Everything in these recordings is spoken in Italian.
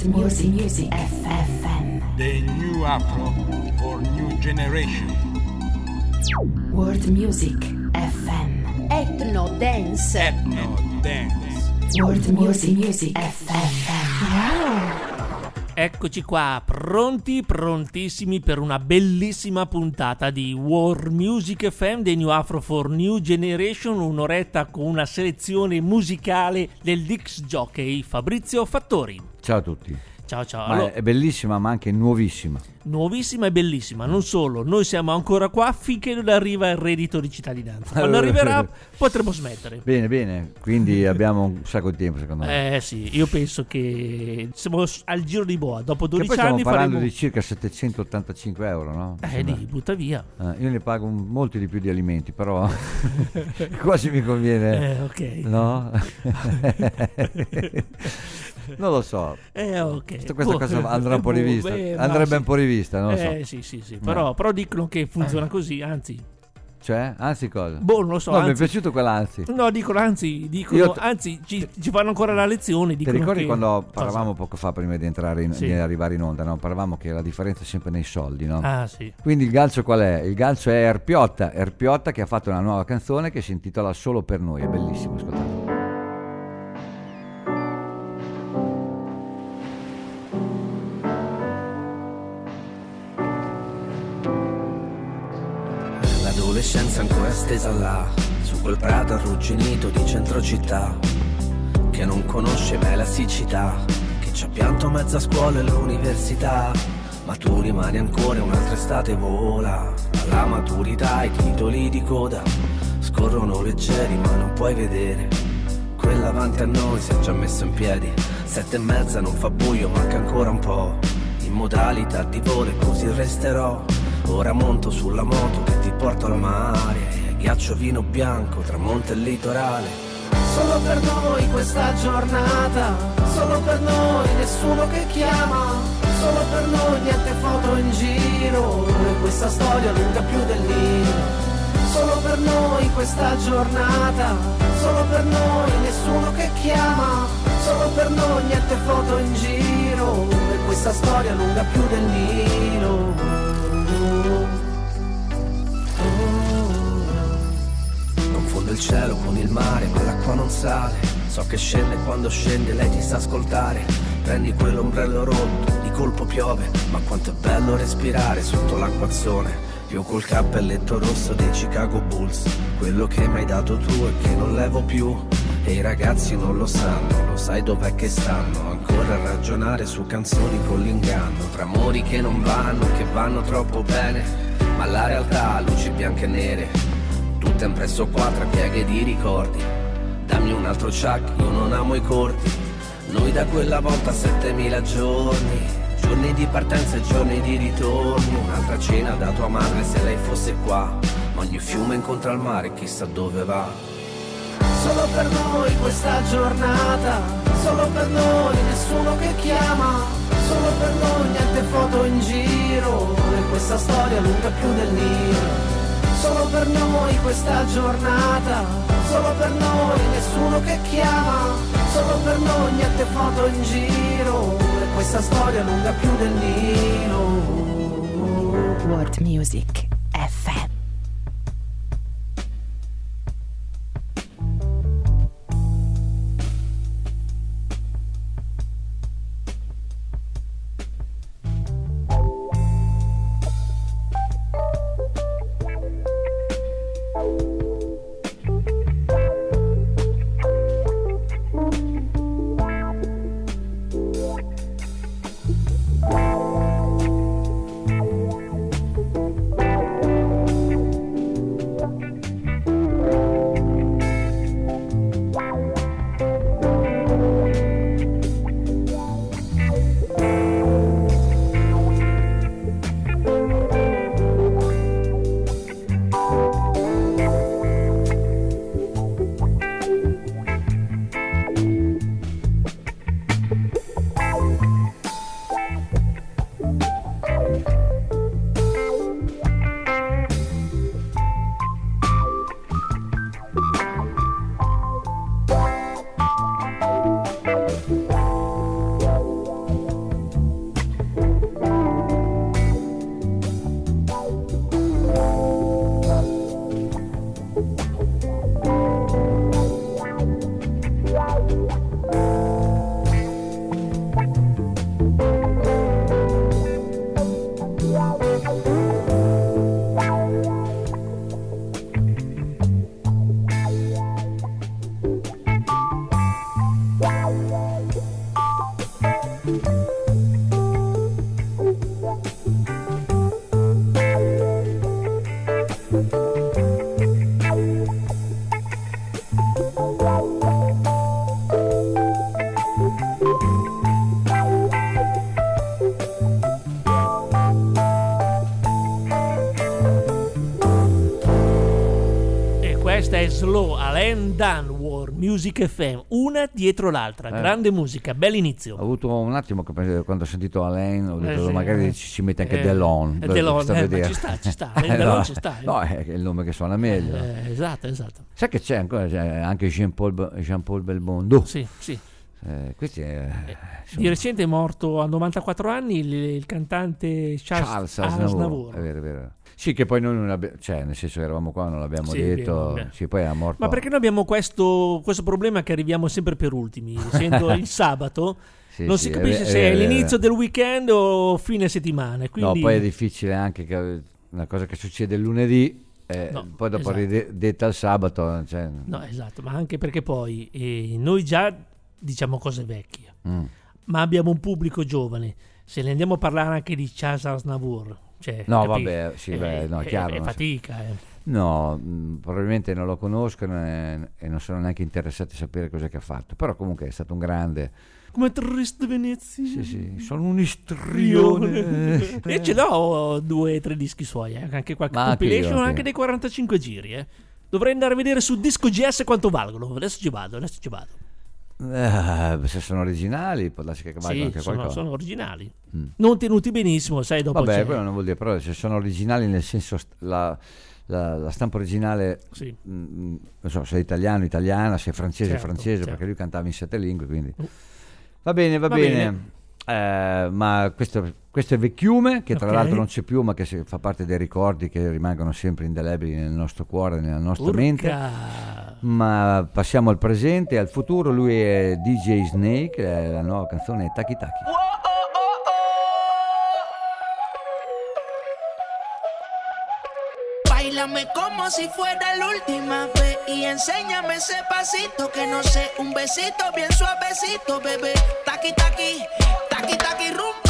Music FM. The new Afro for new generation. World Music FM. Ethno Dance. Ethno Dance. World Music FM. Wow. Eccoci qua, prontissimi per una bellissima puntata di World Music FM, The New Afro for New Generation, un'oretta con una selezione musicale del disc jockey Fabrizio Fattori. Ciao a tutti. Ciao. Allora, è bellissima ma anche nuovissima. Nuovissima e bellissima, non solo, noi siamo ancora qua finché non arriva il reddito di cittadinanza. Quando arriverà potremo smettere. Bene, quindi abbiamo un sacco di tempo secondo me. Sì, io penso che siamo al giro di boa, dopo 12 poi stiamo anni parlando faremo... di circa 785 euro, no? Li butta via. Io ne pago molti di più di alimenti, però quasi mi conviene. Ok. No? Non lo so. Ok. Questa cosa andrà un po' rivista. Andrebbe un po' rivista, non lo so. Sì. Però dicono che funziona così, anzi. Cioè? Anzi cosa? Non lo so. No, mi è piaciuto quell'anzi. No, dicono anzi, ci fanno ancora la lezione. Ti ricordi quando parlavamo poco fa, prima di entrare di arrivare in onda, no? Parlavamo che la differenza è sempre nei soldi, no? Ah, sì. Quindi il gancio qual è? Il gancio è Erpiotta che ha fatto una nuova canzone che si intitola Solo per noi, è bellissimo, ascoltate. L'adolescenza ancora stesa là, su quel prato arrugginito di centro città, che non conosce mai la siccità, che ci ha pianto mezza scuola e l'università, ma tu rimani ancora un'altra estate vola. Alla maturità i titoli di coda scorrono leggeri ma non puoi vedere quella avanti a noi si è già messo in piedi. 7:30 non fa buio, manca ancora un po', in modalità di volo e così resterò. Ora monto sulla moto che ti porto al mare, ghiaccio, vino bianco, tramonto e litorale. Solo per noi questa giornata, solo per noi nessuno che chiama, solo per noi niente foto in giro, e questa storia lunga più del Nilo. Solo per noi questa giornata, solo per noi nessuno che chiama, solo per noi niente foto in giro, e questa storia lunga più del Nilo. Confondo il cielo con il mare, ma l'acqua non sale. So che scende e quando scende lei ti sa ascoltare. Prendi quell'ombrello rotto, di colpo piove, ma quanto è bello respirare sotto l'acquazzone. Io col cappelletto rosso dei Chicago Bulls, quello che mi hai dato tu e che non levo più. E i ragazzi non lo sanno, lo sai dov'è che stanno ancora a ragionare su canzoni con l'inganno, tra amori che non vanno, che vanno troppo bene, ma la realtà, luci bianche e nere, tutte impresso qua tra pieghe di ricordi. Dammi un altro Chuck, io non amo i corti. Noi da quella volta 7000 giorni, giorni di partenza e giorni di ritorno. Un'altra cena da tua madre se lei fosse qua, ma ogni fiume incontra il mare, chissà dove va. Solo per noi questa giornata, solo per noi nessuno che chiama, solo per noi niente foto in giro, e questa storia lunga più del Nilo. Solo per noi questa giornata, solo per noi nessuno che chiama, solo per noi niente foto in giro, e questa storia lunga più del Nilo. World Music FM. Questa è Slow, Alain Dunwar, Music FM, una dietro l'altra, grande musica, bell'inizio. Ho avuto un attimo che quando ho sentito Alain ho detto sì, magari ci mette anche Delon. Delon, ma ci sta, Delon ci sta. No, è il nome che suona meglio. Esatto. Sai che c'è anche Jean-Paul Belmondo? Sì. Questi di recente è morto a 94 anni il cantante Charles Aznavour. È vero. Sì, che poi noi non abbiamo, nel senso che eravamo qua, non l'abbiamo detto. Sì, poi è morto. Ma perché noi abbiamo questo problema che arriviamo sempre per ultimi? Sento il sabato. Non si capisce se è l'inizio del weekend o fine settimana. Quindi... No, poi è difficile anche che una cosa che succede il lunedì, poi dopo ridetta il sabato. No, esatto, ma anche perché poi noi già diciamo cose vecchie, ma abbiamo un pubblico giovane. Se ne andiamo a parlare anche di Charles Aznavour, chiaro. È fatica. No, probabilmente non lo conoscono e non sono neanche interessati a sapere cos'è che ha fatto. Però comunque è stato un grande. Come Triste Venezia. Sì, sono un istrione. E ce l'ho 2 o 3 dischi suoi, anche qualche compilation, anche dei 45 giri. Dovrei andare a vedere su Disco GS quanto valgono. Adesso ci vado. Se sono originali può darsi che valgono anche qualcosa. Sono originali, non tenuti benissimo, sai, dopo quello non vuol dire, però se sono originali nel senso la stampa originale, non so se è italiana, se è francese, certo. perché lui cantava in 7 lingue, quindi va bene. Ma questo è Vecchiume, che tra l'altro non c'è più, ma che fa parte dei ricordi che rimangono sempre indelebili nel nostro cuore, nella nostra mente. Ma passiamo al presente e al futuro. Lui è DJ Snake, la nuova canzone è Taki Taki. Báilame como si fuera la última vez y enséñame ese pasito que no sé, un besito bien suavecito, bebé. Taki taki, taki taki rumba.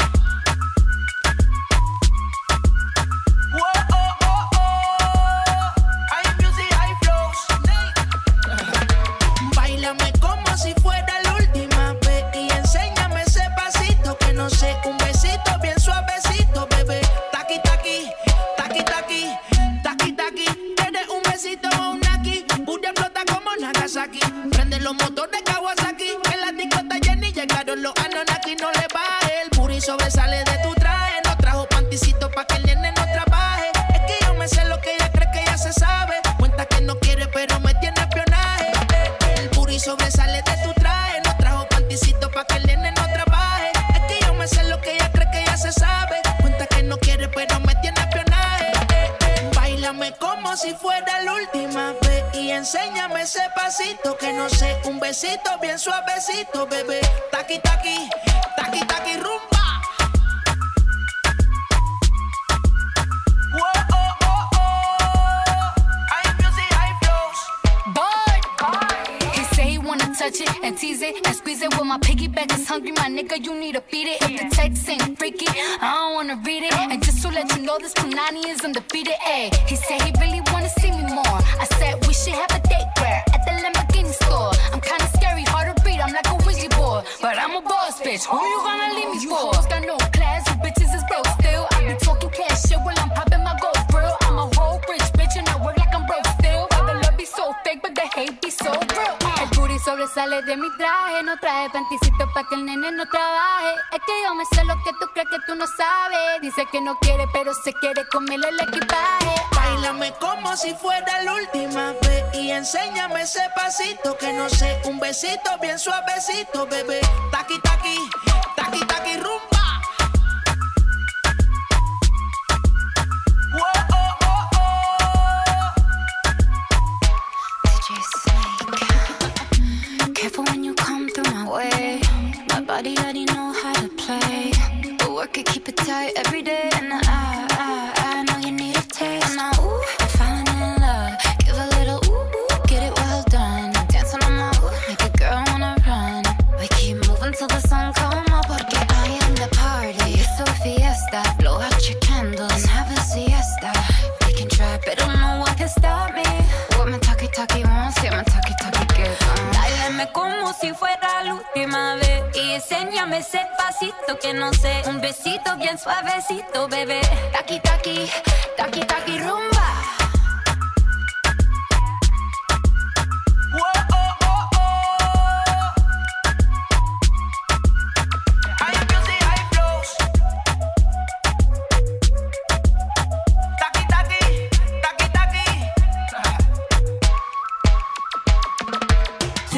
Báilame como si fuera la última vez y enséñame ese pasito que no sé, un besito bien suavecito, bebé. Taki taki, taki taki, taki taki. Quieres un besito o un naki, booty explota como Nagasaki. Prende los motores Kawasaki, que la disco está llena y llegaron los Anunnaki. No le baje, el booty sobresale de tu traje. No trajo panticito pa' que el nene no trabaje. Es que yo me sé lo que ella cree que ya se sabe. Cuenta que no quiere pero me tiene espionaje. El booty sobresale de tu traje. No trajo panticito pa' que el nene no trabaje. Es que yo me sé lo que ella cree que ya se sabe. Cuenta que no quiere pero me tiene espionaje. Báilame como si fuera la última vez y enséñame ese pasito que no sé, un besito bien suavecito, bebé. Taki taki, taki taki rumba. Touch it and tease it and squeeze it. When my piggyback is hungry, my nigga, you need to feed it. If the text ain't freaky, I don't wanna read it. And just to let you know, this Punani is undefeated. Ay, he said he really wanna see me more. I said we should have a date where at the Lamborghini store. I'm kinda scary, hard to read, I'm like a Ouija board, but I'm a boss bitch. Who you gonna leave me for? Got no class, you bitches is broke still. I be talking cash shit while I'm popping my gold grill. I'm a whole rich bitch and I work like I'm broke still. But the love be so fake, but the hate be so real. Sobresale de mi traje, no traje panticito pa' que el nene no trabaje. Es que yo me sé lo que tú crees que tú no sabes. Dice que no quiere, pero se quiere comerle el equipaje. Báilame como si fuera la última vez y enséñame ese pasito que no sé, un besito bien suavecito, bebé. Taki taki, taki taki rumba. Careful when you come through my way. My body already know how to play. But work it, keep it tight every day. And I know you need a taste. And now, ooh, I'm falling in love. Give a little ooh, get it well done. Dancing on my ooh, make a girl wanna run. We keep moving till the sun come up. Porque I am the party. It's a fiesta. Blow out your candles and have a siesta. They can try, but don't know what can stop me. What my talkie wants, yeah, my talkie gets on. Dáleme como si fuera la última vez y enséñame ese pasito que no sé, un besito bien suavecito, bebé. Taki taki, taki taki rumba.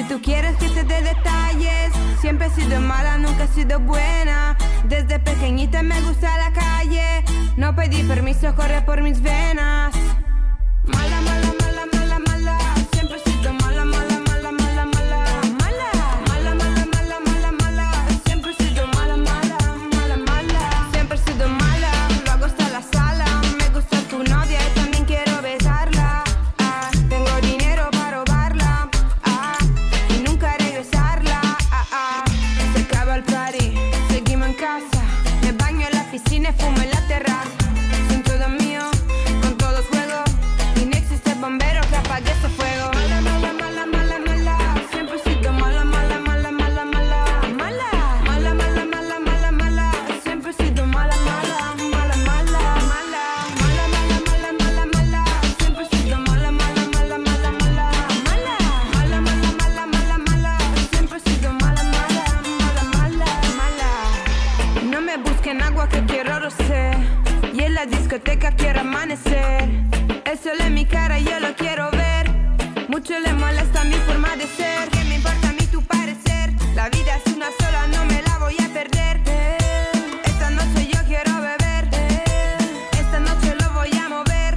Si tú quieres que te dé detalles, siempre he sido mala, nunca he sido buena. Desde pequeñita me gusta la calle, no pedí permiso, corre por mis venas. Mala, mala, mala, mala, mala, siempre he sido mala, mala, mala, mala, mala. Mala, mala, mala, mala, mala, mala, siempre he sido mala, mala, mala, mala. Siempre he sido mala, lo hago hasta la sala. Me gusta tu novia y también quiero besarla. Tengo dinero para robarla y nunca regresarla. Se acaba el party, seguimos en casa. Me baño en la piscina y fumo en la terraza. Sin todo mío, con todos juego. Y no existe bombero que apague ese fuego. Mala, mala, mala, mala, mala, siempre he sido mala, mala, mala, mala, mala. Mala, mala, mala, mala, mala, mala, siempre he sido mala, mala, mala, mala, mala. Mala, mala, mala, mala, mala, siempre he sido mala, mala, mala, mala, mala. Mala, mala, mala, mala, mala, mala, siempre he sido mala, mala, mala, mala, mala. No me busquen agua que quiero rosé, y en la discoteca quiero amanecer. El sol en mi cara yo lo quiero ver. Mucho le molesta mi forma de ser. ¿Qué me importa a mí tu parecer? La vida es una sola, no me la voy a perder. Esta noche yo quiero beber. Esta noche lo voy a mover.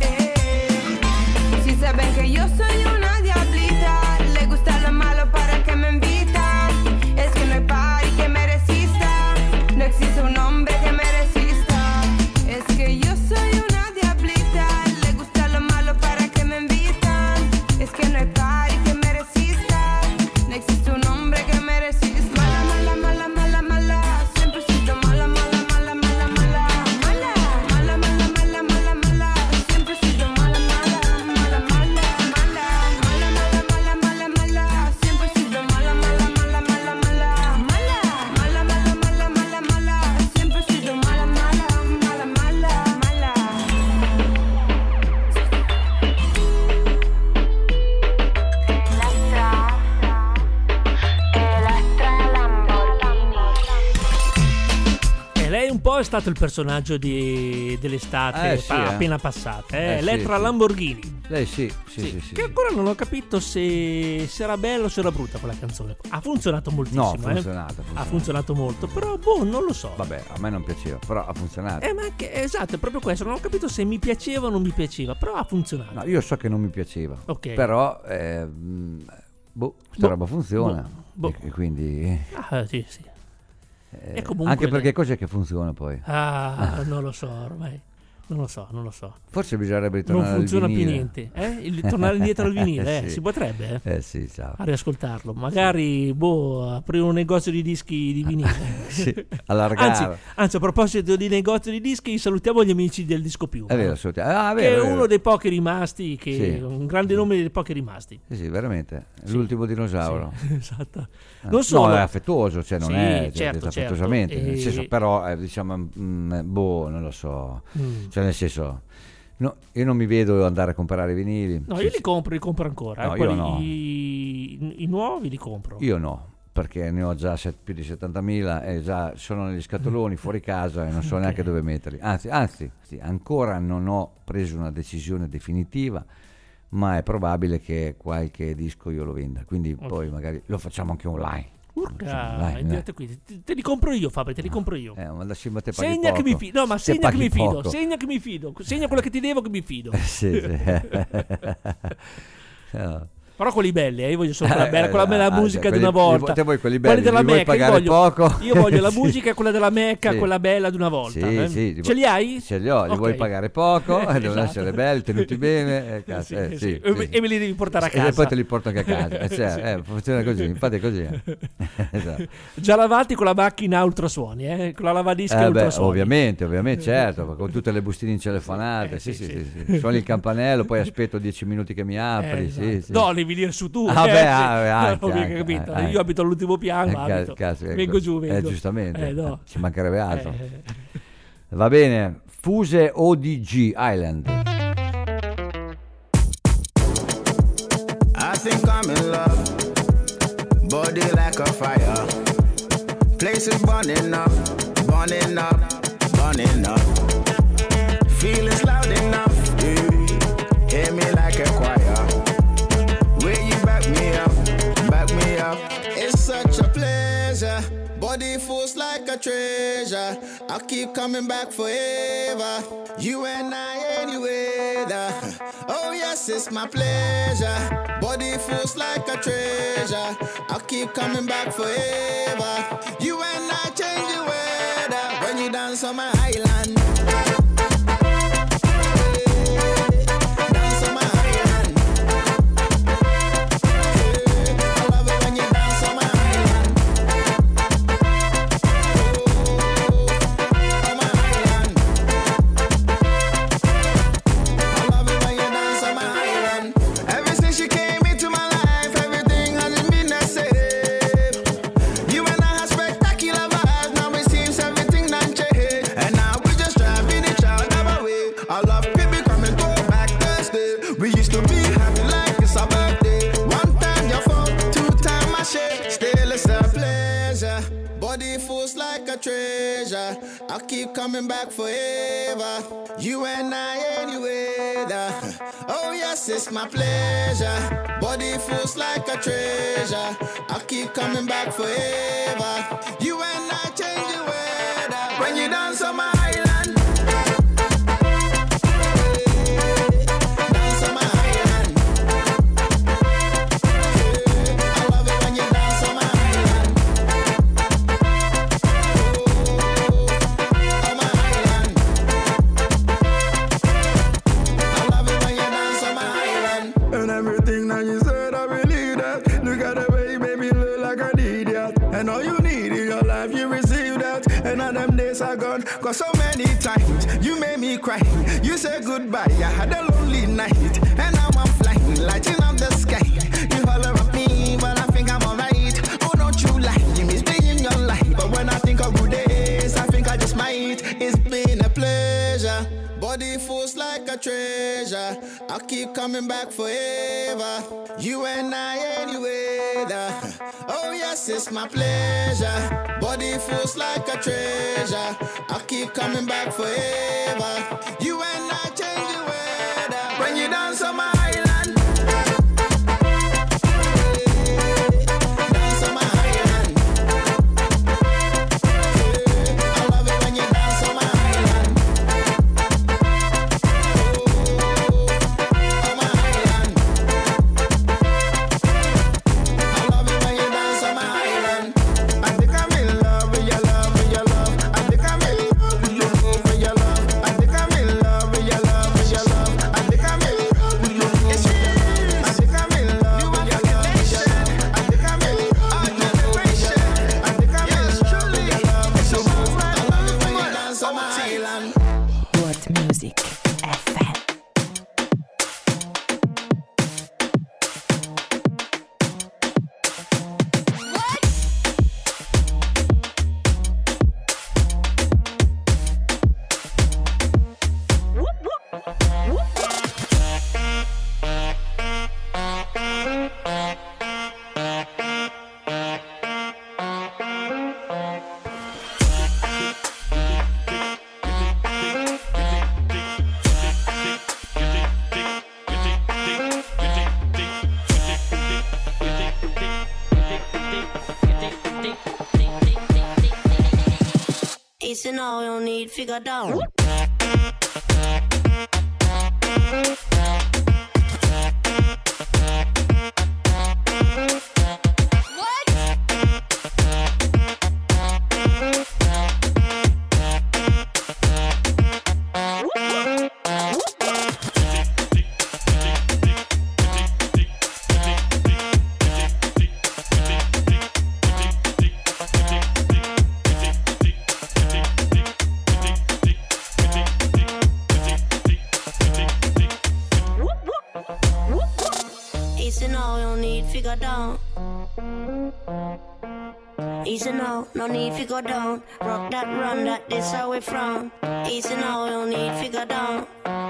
Si saben que yo soy una diablita, le gusta lo malo para que me invita. Es que no hay party que me resista, no existe un hombre que me resista. Es que yo soy una diablita, le gusta lo malo para que me invitan. Es que no hay party que me resista, no existe un hombre que me resista. Mala, mala, mala, mala, mala, siempre he sido mala, mala, mala, mala, mala. Mala, mala, mala, mala, mala, mala, siempre he sido mala, mala, mala, mala, mala. Mala, mala, mala, mala, mala, siempre he sido mala, mala, mala, mala, mala. Mala, mala, mala, mala, mala, mala, siempre he sido mala, mala, mala, mala, mala. E lei un po' è stato il personaggio dell'estate Sì, appena passata, Elettra sì. Lamborghini. Lei sì. Che ancora non ho capito se era bella o se era brutta quella canzone. Ha funzionato moltissimo. No, ha funzionato. Ha funzionato molto, però non lo so. Vabbè, a me non piaceva, però ha funzionato. Ma esatto, è proprio questo. Non ho capito se mi piaceva o non mi piaceva, però ha funzionato. No, io so che non mi piaceva. Ok. Però questa roba funziona. E quindi Sì. E comunque anche perché cos'è che funziona poi? Non lo so ormai. Non lo so. Forse bisognerebbe ritornare Non funziona al più vinile. niente. Tornare indietro al vinile, Sì. si potrebbe? Sì, ciao. A riascoltarlo. Magari aprire un negozio di dischi di vinile. Sì, allargare. Anzi, a proposito di negozio di dischi, salutiamo gli amici del Disco Più. È vero, assolutamente. Che è vero. uno dei pochi rimasti, Sì. un grande nome dei pochi rimasti. Sì, veramente. L'ultimo dinosauro. Sì, esatto. Non solo. No, è affettuoso, cioè non Sì, è certo, affettuosamente, certo. nel senso, però diciamo non lo so. Cioè nel senso, no, io non mi vedo andare a comprare vinili. No, io li compro ancora. No, io no. I nuovi li compro. Io no, perché ne ho già più di 70.000 e già sono negli scatoloni fuori casa e non so neanche dove metterli. Anzi, ancora non ho preso una decisione definitiva, ma è probabile che qualche disco io lo venda, quindi poi magari lo facciamo anche online. Urca, qui. Te li compro io, Fabri, te li compro io. Ma da te paghi segna poco. che mi fido. No, ma Te segna che paghi mi fido. poco. Segna che mi fido. Segna quello che ti devo che mi fido. Sì. No. Però quelli belli, io voglio solo quella bella musica di una volta. Te vuoi quelli belli, della vuoi Mecca, pagare poco? Io voglio la Sì. musica, quella della Mecca, Sì. quella bella di una volta. Sì, Ce li hai? Ce li ho, li Ok. vuoi pagare poco, devono Esatto. essere belli, tenuti bene, Sì. E me li devi portare a casa. E poi te li porto anche a casa. Funziona così, infatti è così. Esatto. Già lavati con la macchina a ultrasuoni, con la lavadischi a ultrasuoni. Ovviamente, certo, con tutte le bustine incelefonate. Sì. Suoni il campanello, poi aspetto 10 minuti che mi apri. Esatto. Sì. No, devi dire su tu. Anche, capito? anche. Io abito all'ultimo piano, vengo giù. Giustamente, no. ci mancherebbe altro. Va bene, Fuse ODG Island. I think I'm in love, body like a fire, places burning up, burning up, burning up, feelings loud enough, hear me like a choir, where you back me up, body feels like a treasure. I'll keep coming back forever. You and I any weather. Oh yes, it's my pleasure. Body feels like a treasure. I'll keep coming back forever. You and I change the weather when you dance on my island. Treasure, I'll keep coming back forever. You and I any weather. Oh yes, it's my pleasure. Body feels like a treasure. I'll keep coming back forever. You and I change the weather when you dance on my island. Cause so many times you made me cry. You said goodbye, I had a lonely night. And now I'm flying, lighting up the sky. You holler at me, but I think I'm alright. Oh, don't you lie, you miss me in your life. But when I think of good days, I think I just might. It's been a pleasure. Body feels like a treasure. I'll keep coming back forever. You and I any weather. Oh yes, it's my pleasure. Body feels like a treasure. I'll keep coming back forever. You and I change the weather when you dance on my island. You know you don't need figure down. Easy now, no need to go down. Rock that, run that, this how we from. Easy now, no need to go down.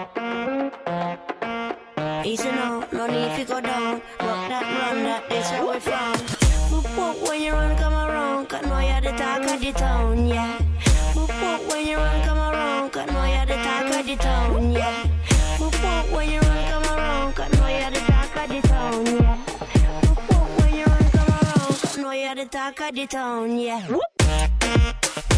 Easy now, no need to go down. Rock that, run that, this how we from. Whoop, when you run, come around, cause know you're the talk of the town, yeah. Whoop, when you run, come around, cause know you're the talk of the town, yeah. Whoop, when you run, come around, cause know you're the talk of the town, yeah. Whoop, when you run, come around, cause know you're the talk of the town, yeah.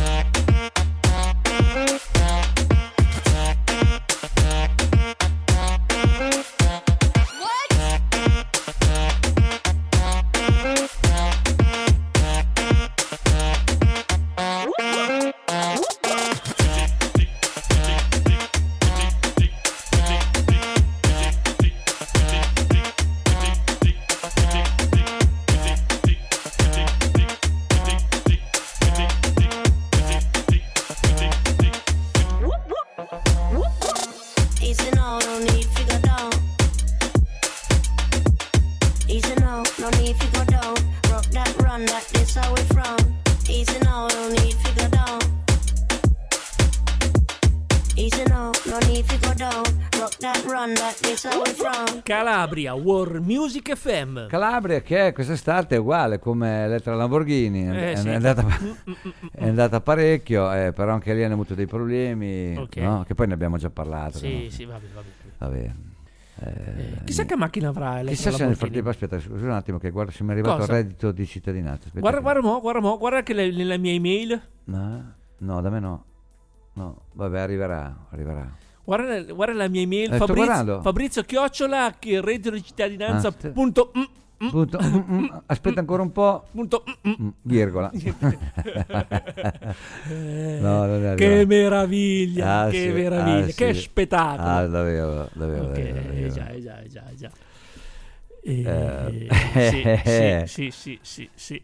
Easy now, no need to go down. Easy now, no need to go down. Rock that, run that, this how we from. Easy now, no need to go down. Easy now, no need to go down. Rock that, run that, this how we from. Calabria, World Music FM. Calabria che quest'estate è uguale come Elettra Lamborghini, Sì. è andata parecchio, però anche lì hanno avuto dei problemi, Okay. no? Che poi ne abbiamo già parlato. Sì, no? sì, vabbè. Vabbè. Chissà che macchina avrà Elettra Chissà se nel Lamborghini. frattempo, aspetta, scusa un attimo che guarda se mi è arrivato Cosa? il reddito di cittadinanza. Aspetta Guarda che nella mia email. No, da me no. No, vabbè, arriverà. Guarda la mia email, Sto guardando. Fabrizio Chiocciola che reddito di cittadinanza Punto, aspetta ancora un po'. Virgola. No, non è Che arrivato. meraviglia, che Sì, meraviglia, che sì. spettacolo. Davvero. Già. Sì.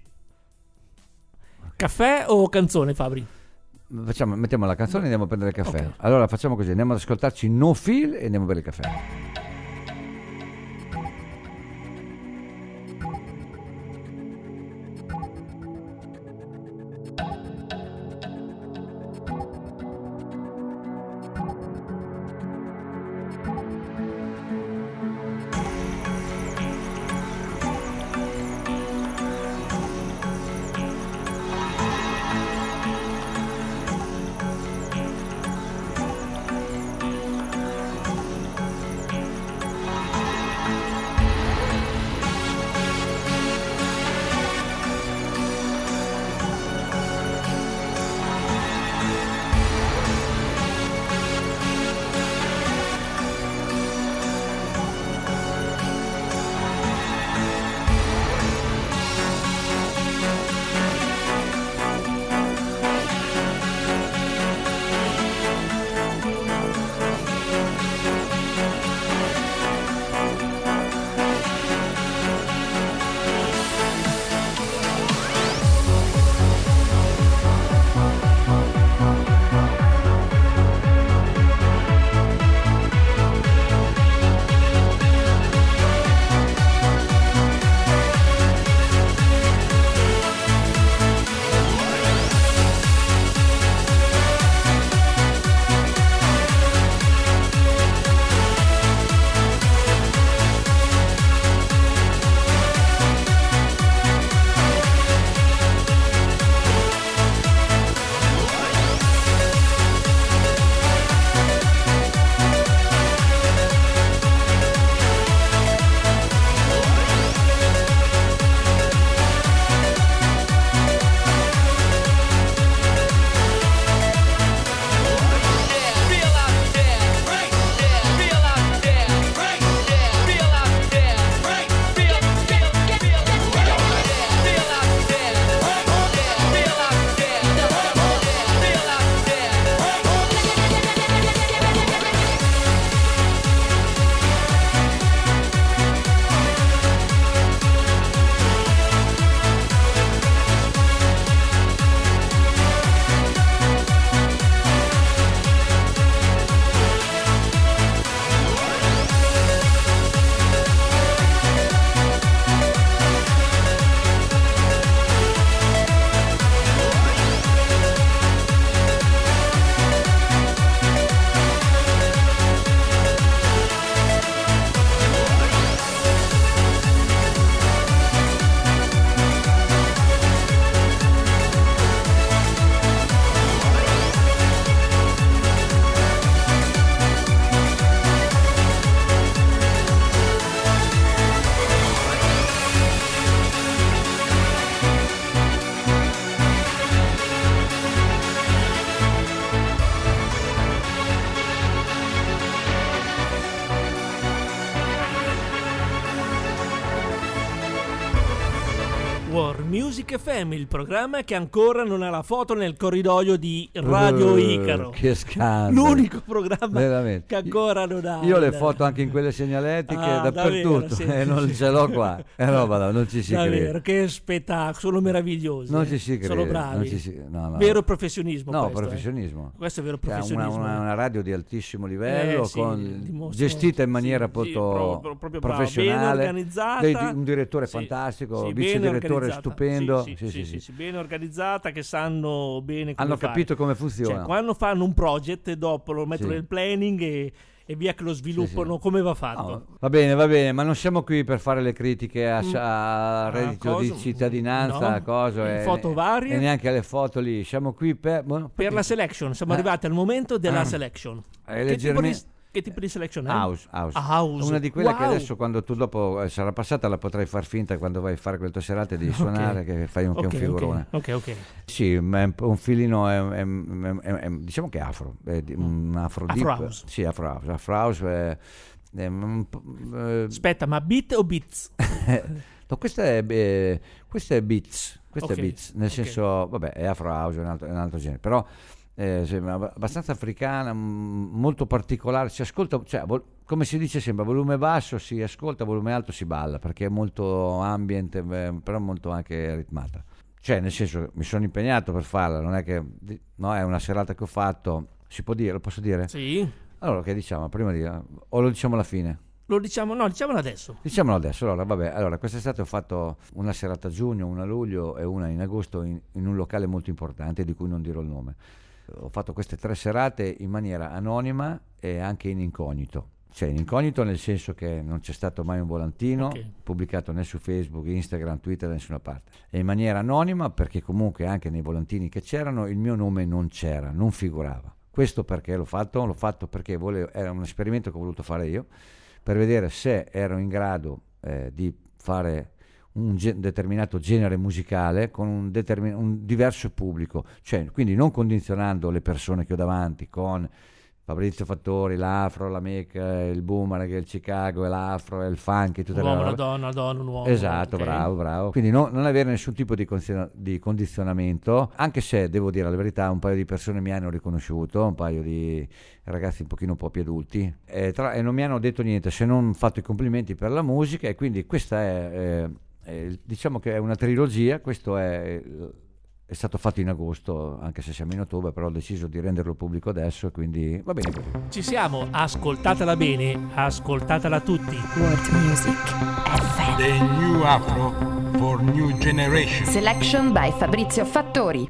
Caffè o canzone, Fabri? Mettiamo la canzone e andiamo a prendere il caffè. Ok. Allora facciamo così, andiamo ad ascoltarci No Feel e andiamo a bere il caffè. World Music FM, il programma che ancora non ha la foto nel corridoio di Radio Icaro. Che scandalo! L'unico programma veramente che ancora non ha. Io le foto anche in quelle segnaletiche dappertutto, davvero, non ce l'ho qua. Roba, non ci si davvero, crede. che spettacolo, sono meravigliosi. Non ci si crede. Sono bravi. No. Vero professionismo. No, questo, professionismo. Questo è vero professionismo. Una radio di altissimo livello, sì, gestita in maniera proprio professionale, ben organizzata, un direttore fantastico, vice direttore stupendo, sì, ben organizzata, che sanno bene come hanno fare. Capito come funziona. Cioè, quando fanno un project e dopo lo mettono nel planning e via che lo sviluppano come va fatto. No, va bene, ma non siamo qui per fare le critiche a reddito di cittadinanza, foto varie e neanche alle foto lì. Siamo qui per la selection. Siamo arrivati al momento della selection. Che tipo di selection è? House. Una di quelle che adesso, quando tu dopo sarà passata, la potrai far finta quando vai a fare quelle tue serate di suonare, che fai un figurone. Ok. Sì, ma è un filino, diciamo che è afro. Un afro deep. Afro house. Sì, afro house. Aspetta, ma beat o beats? No, questo è beats. Questo è beats, nel senso, vabbè, è afro house, è un altro genere, però abbastanza africana, molto particolare, si ascolta, cioè, come si dice sempre, volume basso si ascolta, volume alto si balla, perché è molto ambient, però molto anche ritmata. Cioè, nel senso, mi sono impegnato per farla, non è che è una serata che ho fatto, si può dire, lo posso dire? Sì. Allora, che diciamo prima o lo diciamo alla fine? Diciamolo adesso. Diciamolo adesso. Allora, quest'estate ho fatto una serata a giugno, una a luglio e una in agosto in un locale molto importante di cui non dirò il nome. Ho fatto queste 3 serate in maniera anonima e anche in incognito. Cioè in incognito nel senso che non c'è stato mai un volantino pubblicato né su Facebook, Instagram, Twitter, da nessuna parte. E in maniera anonima perché comunque anche nei volantini che c'erano il mio nome non c'era, non figurava. Questo perché l'ho fatto? L'ho fatto perché era un esperimento che ho voluto fare io, per vedere se ero in grado di fare un determinato genere musicale con un diverso pubblico, cioè quindi non condizionando le persone che ho davanti con Fabrizio Fattori, l'afro, la Meca, il boomerang, il Chicago, l'afro, il funk, tutte un uomo, le una donna, un uomo. Esatto, bravo. Quindi non avere nessun tipo di condizionamento, anche se devo dire la verità, un paio di persone mi hanno riconosciuto, un paio di ragazzi un po' più adulti, e non mi hanno detto niente se non fatto i complimenti per la musica, e quindi questa è diciamo che è una trilogia. Questo è stato fatto in agosto, anche se siamo in ottobre, però ho deciso di renderlo pubblico adesso, quindi va bene così. Ci siamo, ascoltatela bene, ascoltatela tutti. World Music FM. The New Afro for New Generation. Selection by Fabrizio Fattori.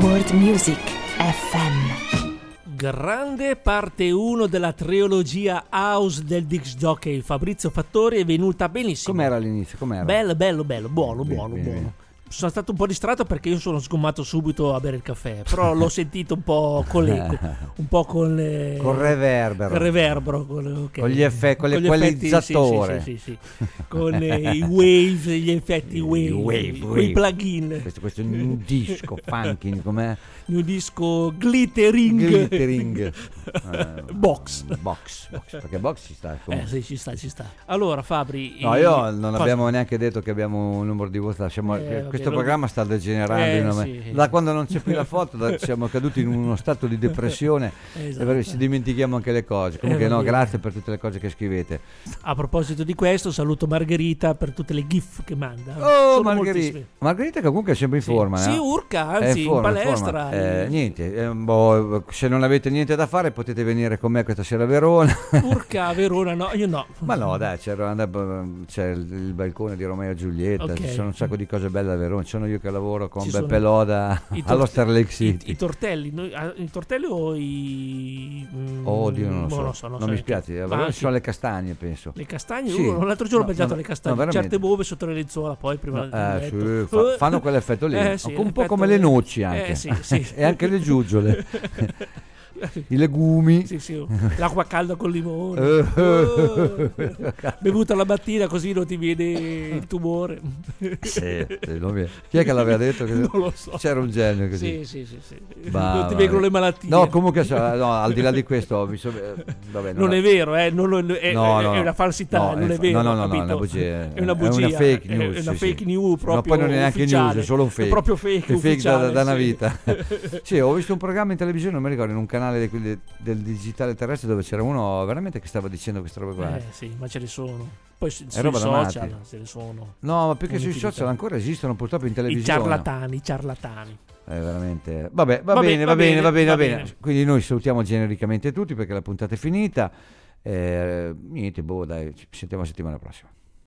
World Music FM. Grande parte 1 della trilogia House del disc jockey Fabrizio Fattori è venuta benissimo. Com'era all'inizio? Com'era? Bello, buono. Bene. Sono stato un po' distratto perché io sono sgommato subito a bere il caffè, però l'ho sentito un po' con l'eco, un po' con reverbero, con gli effetti, con l'equalizzatore, sì. Con i wave, gli effetti wave. Quei plugin. Questo new disco funky, com'è? New disco glittering. Box, perché box ci sta. Sì, ci sta. Allora Fabri, no, io non abbiamo neanche detto che abbiamo un numero di voto. Questo programma sta degenerando da quando non c'è più la foto, siamo caduti in uno stato di depressione. E ci dimentichiamo anche le cose. Comunque grazie per tutte le cose che scrivete. A proposito di questo, saluto Margherita per tutte le gif che manda. Margherita che comunque è sempre in forma. Sì, urca, anzi in palestra. Niente, se non avete niente da fare potete venire con me questa sera a Verona. Urca, Verona no, io no. Ma no, dai, c'è il balcone di Romeo e Giulietta, ci sono un sacco di cose belle a Verona. Sono io che lavoro con Beppe Loda allo Star Lake City. I tortelli o i... Oddio, non lo so. Non mi spiace, a Verona ci sono le castagne, penso. Le castagne? L'altro giorno ho mangiato le castagne, certe bove sotto le lenzuola, poi prima fanno quell'effetto lì, un po' come le noci anche. E anche le giuggiole. I legumi, l'acqua calda col limone, bevuta la mattina così non ti viene il tumore. Chi è che l'aveva detto? Non lo so. C'era un genio così. Sì. Non ti vengono le malattie. No, comunque al di là di questo non è vero, è una falsità, non è vero. No, è una bugia. È una fake news. È una fake news proprio. No, poi non è neanche ufficiale. news, è solo un fake. È proprio fake da una vita. Sì, ho visto un programma in televisione, non mi ricordo, in un canale del digitale terrestre dove c'era uno veramente che stava dicendo queste robe qua. Sì, ma ce ne sono. Poi sui roba social ce ne sono. No, ma più che sui social ancora esistono purtroppo in televisione. I ciarlatani. Veramente. Va bene. Quindi noi salutiamo genericamente tutti perché la puntata è finita. Niente, dai, ci sentiamo la settimana prossima.